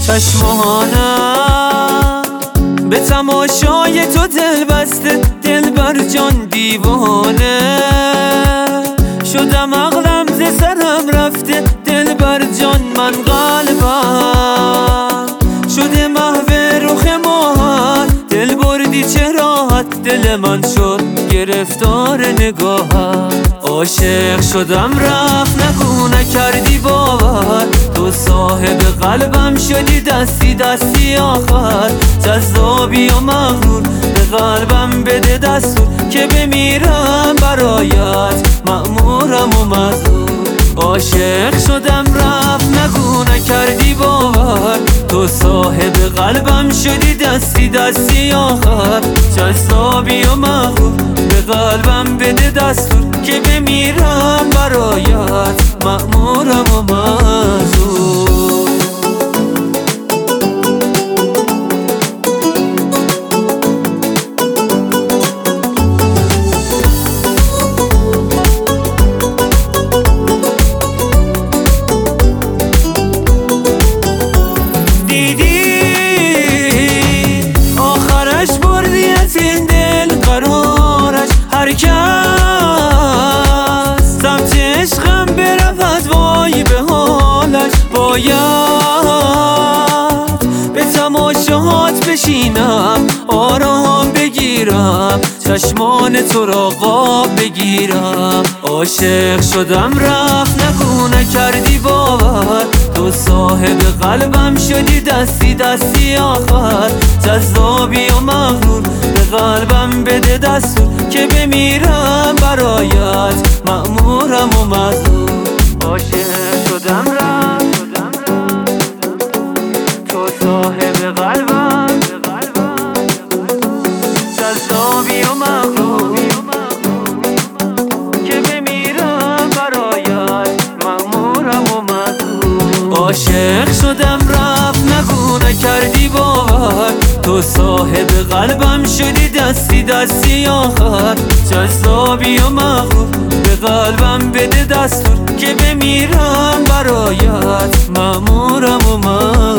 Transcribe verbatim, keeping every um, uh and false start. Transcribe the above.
چشمانم به تماشای تو دل بسته، دل بر جان دیوانه شدم، عقلم ز سرم رفته، دل بر جان من قلبم شده محو رخ ماهت، دل بردی چه راحت، دل من شد گرفتار نگاهت. عاشق شدم رفت نگو نکردی باور، تو صاحب قلبم شدی دستی دستی آخر، جذابی و مغرور به قلبم بده دستور که بمیرم برایت مأمورم و مزدور. عاشق شدم رفت نگو نکردی باور، تو صاحب قلبم شدی دستی دستی آخر، جذابی و مغرور به قلبم بده دستور که بمیرم برایت مأمورم و مزدور. هر کس سمت عشقم برود وای به حالش، باید به تماشاهات بشینم آرام بگیرم، چشمان تو را قاب بگیرم. عاشق شدم رفت نگو نکردی باور، تو صاحب قلبم شدی دستی دستی آخر، جذابی و مغرور به قلبم بده دستور که بمیرم برایت مأمورم و مزدور. عاشق شدم رفت تو صاحب قلبم، جذابی و مغرور که بمیرم برایت مأمورم و مزدور. عاشق شدم رفت نگو نکردی باور، تو صاحب قلبم شدی دستی دستی آخر، جذابی و مغرور به قلبم بده دستور که بمیرم برایت مأمورم و مزدور.